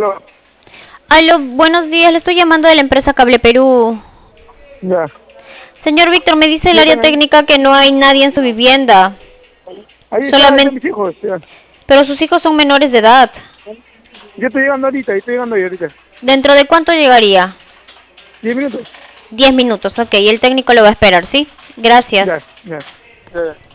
Aló. Aló, buenos días, le estoy llamando de la empresa Cable Perú. Ya. Señor Víctor, me dice el Yo área también. técnica que no hay nadie en su vivienda. Ahí están Solamente, mis hijos. Ya. pero sus hijos son menores de edad. Yo estoy llegando ahorita, estoy llegando ahí ahorita. ¿Dentro de cuánto llegaría? 10 minutos. 10 minutos, ok, el técnico lo va a esperar, ¿sí? Gracias. Ya, ya. Ya, ya.